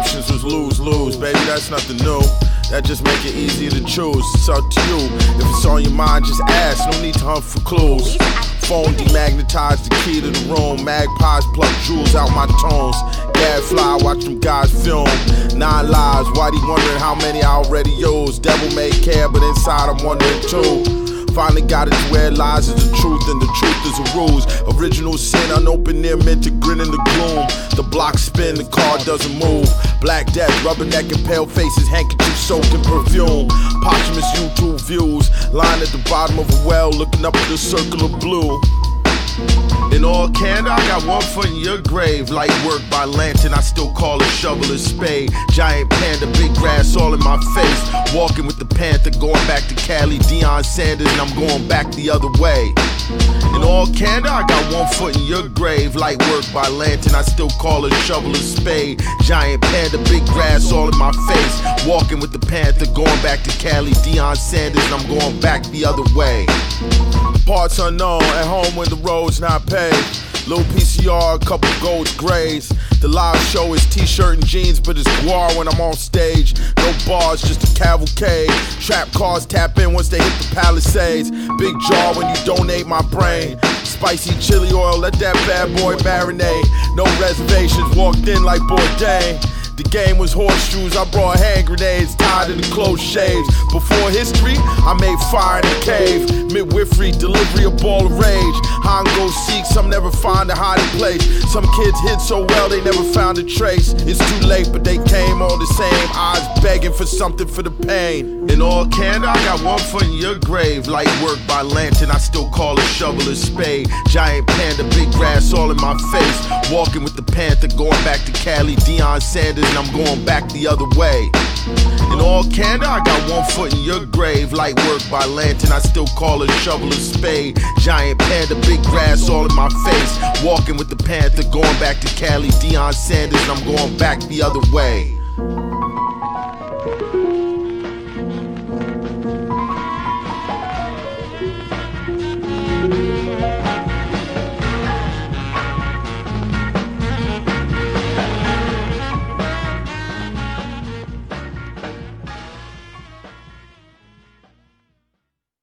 options was lose-lose. Baby, that's nothing new. That just make it easier to choose. It's up to you. If it's on your mind, just ask. No need to hunt for clues. Phone demagnetized the key to the room. Magpies pluck jewels out my tones. Gadfly, watch them guys film. 9 lives, why they wondering how many I already used? Devil may care, but inside I'm wondering too. Finally got it to where lies is the truth and the truth is a ruse. Original sin, unopened near meant to grin in the gloom. The block spin, the car doesn't move. Black death, rubberneck and pale faces, handkerchief soaked in perfume. Posthumous YouTube views, lying at the bottom of a well, looking up at the circle of blue. In all candor, I got one foot in your grave. Light work by lantern, I still call a shovel a spade. Giant panda, big grass all in my face. Walking with the panther, going back to Cali, Deion Sanders, and I'm going back the other way. In all candor, I got one foot in your grave. Light work by lantern, I still call a shovel a spade. Giant panda, big grass all in my face. Walking with the panther, going back to Cali, Deion Sanders, and I'm going back the other way. Parts unknown, at home when the road's not paved. Little PCR, a couple golds, grays. The live show is t-shirt and jeans, but it's guar when I'm on stage. No bars, just a cavalcade. Trap cars tap in once they hit the Palisades. Big jaw when you donate my brain. Spicy chili oil, let that bad boy marinate. No reservations, walked in like Bourdain. The game was horseshoes, I brought hand grenades tied to the close shaves. Before history, I made fire in a cave. Midwifery, delivery, a ball of rage. Hongo seek, some never find a hiding place. Some kids hid so well they never found a trace. It's too late, but they came all the same. Eyes begging for something for the pain. In all candor, I got one foot in your grave. Light work by lantern, I still call a shovel a spade. Giant panda, big grass all in my face. Walking with the panther, going back to Cali, Deion Sanders, and I'm going back the other way. In all candor, I got one foot in your grave. Light work by lantern, I still call a shovel a spade. Giant panda, big grass all in my face. Walking with the panther, going back to Cali, Deion Sanders, and I'm going back the other way.